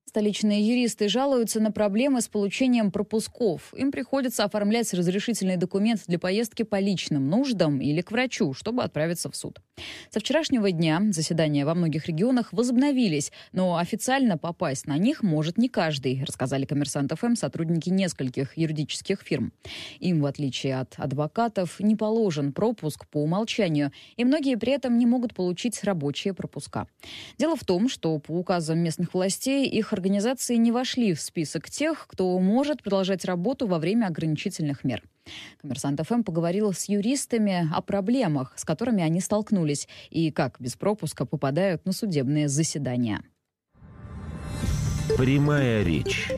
Столичные юристы жалуются на проблемы с получением пропусков. Им приходится оформлять разрешительный документ для поездки по личным нуждам или к врачу, чтобы отправиться в суд. Со вчерашнего дня заседания во многих регионах возобновились, но официально попасть на них может не каждый, рассказали «Коммерсант ФМ» сотрудники нескольких юридических фирм. Им, в отличие от адвокатов, не положен пропуск по умолчанию, и многие при этом не могут получить рабочие пропуска. Дело в том, что по указам местных властей их организации не вошли в список тех, кто может продолжать работу во время ограничительных мер. «Коммерсант ФМ» поговорил с юристами о проблемах, с которыми они столкнулись, и как без пропуска попадают на судебные заседания. Прямая речь.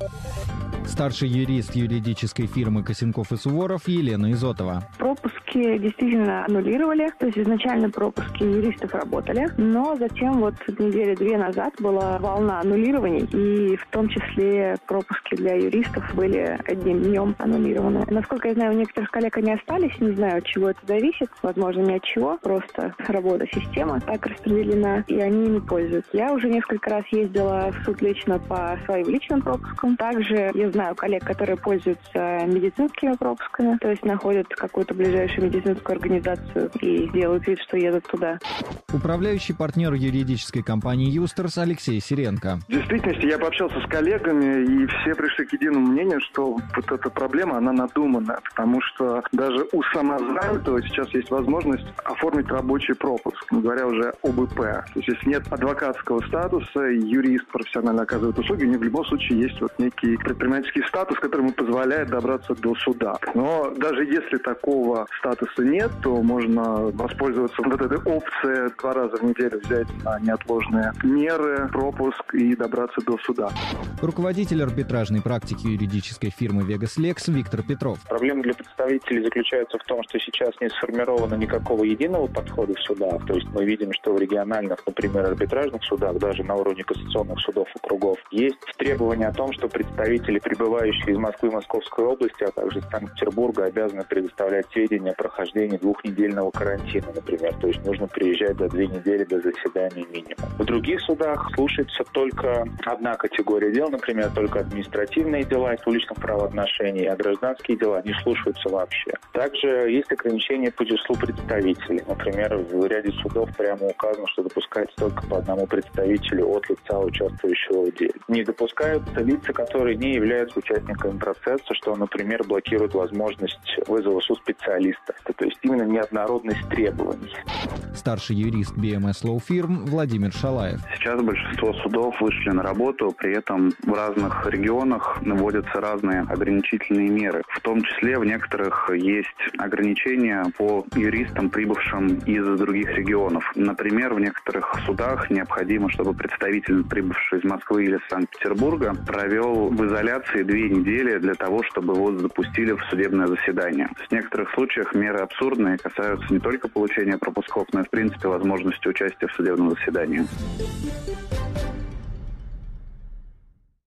Старший юрист юридической фирмы «Косенков и Суворов» Елена Изотова. Пропуски действительно аннулировали. То есть изначально пропуски юристов работали, но затем вот недели-две назад была волна аннулирований, и в том числе пропуски для юристов были одним днем аннулированы. Насколько я знаю, у некоторых коллег они остались, не знаю, от чего это зависит, возможно, не от чего, просто работа системы так распределена, и они ими пользуются. Я уже несколько раз ездила в суд лично по своим личным пропускам. Также я знаю коллег, которые пользуются медицинскими пропусками, то есть находят какую-то ближайшую медицинскую организацию и делают вид, что едут туда. Управляющий партнер юридической компании «Юстерс» Алексей Сиренко. В действительности я пообщался с коллегами, и все пришли к единому мнению, что вот эта проблема, она надуманная, потому что даже у самозанятого сейчас есть возможность оформить рабочий пропуск, не говоря уже об ИП. То есть если нет адвокатского статуса, юрист профессионально оказывает услуги, у него в любом случае есть вот некий предпринимательский статус, который ему позволяет добраться до суда. Но даже если такого статуса нет, то можно воспользоваться вот этой опцией 2 раза в неделю взять на неотложные меры, пропуск и добраться до суда. Руководитель арбитражной практики юридической фирмы «Вегас Лекс» Виктор Петров. Проблема для представителей заключается в том, что сейчас не сформировано никакого единого подхода в судах. То есть мы видим, что в региональных, например, арбитражных судах, даже на уровне кассационных судов округов, есть требования о том, что представители, прибывающие из Москвы и Московской области, а также из Санкт-Петербурга, обязаны предоставлять сведения о прохождении 2-недельного карантина, например. То есть нужно приезжать за 2 недели до заседания минимум. В других судах слушается только одна категория дел, например, только административные дела из публичных правоотношений, а гражданские дела не слушаются вообще. Также есть ограничения по числу представителей. Например, в ряде судов прямо указано, что допускается только по одному представителю от лица, участвующего в деле. Не допускаются лица, которые не являются участниками процесса, что, например, блокирует возможность вызова судспециалистов. То есть именно неоднородность требований. Старший юрист BMS Law Firm Владимир Шалаев. Сейчас большинство судов вышли на работу, при этом в разных регионах вводятся разные ограничительные меры. В том числе в некоторых есть ограничения по юристам, прибывшим из других регионов. Например, в некоторых судах необходимо, чтобы представитель, прибывший из Москвы или Санкт-Петербурга, провел в изоляции 2 недели для того, чтобы его запустили в судебное заседание. В некоторых случаях меры абсурдные, касаются не только получения пропусков, но и, в принципе, возможности участия в судебном заседании.